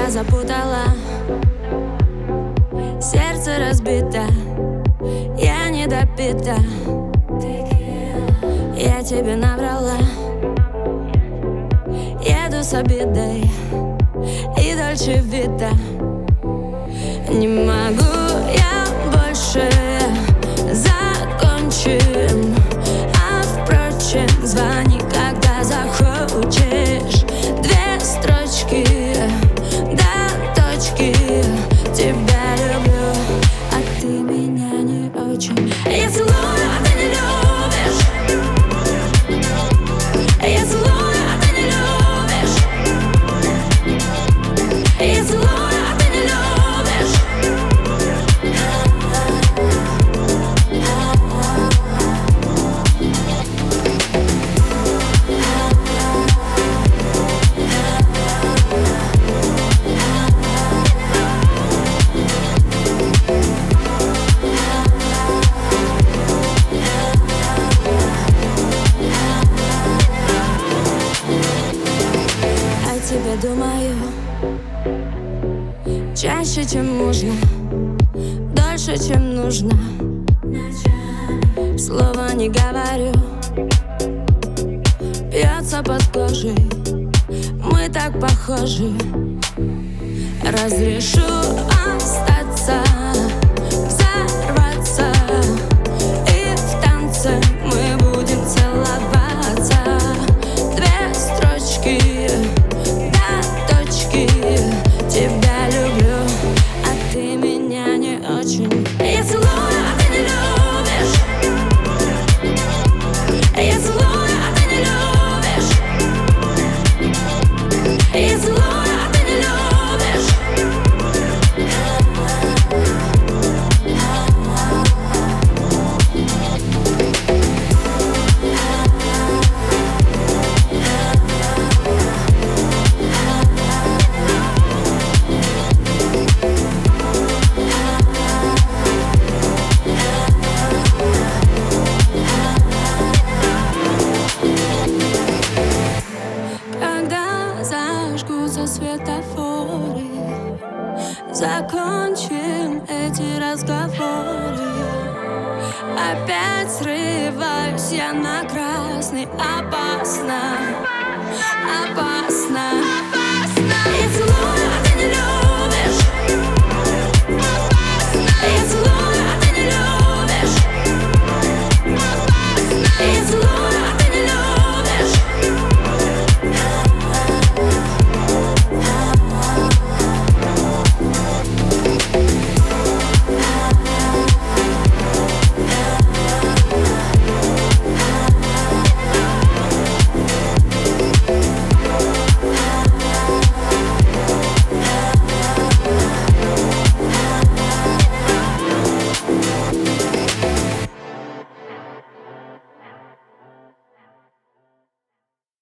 меня запутала, сердце разбито, я недопита. Я тебе наврала, еду с обидой и дольче вида. Не могу я больше, закончим. А впрочем, звони, когда захочешь. 2 строчки до точки. Тебя люблю, а ты меня не очень. Я целую, а ты не любишь. Я целую, а ты не любишь. Я целую, а ты не любишь. Тебе думаю чаще, чем нужно, дольше, чем нужно. Слова не говорю, бьется под кожей. Мы так похожи. Разрешу остаться, взорваться, и в танце мы будем целоваться. 2 строчки. Тебя люблю, а ты меня не очень. Я целую, а ты не любишь. Я целую, а ты не любишь. Я целую, а ты не любишь. Зажгутся светофоры, закончим эти разговоры. Опять срываюсь я на красный, опасно.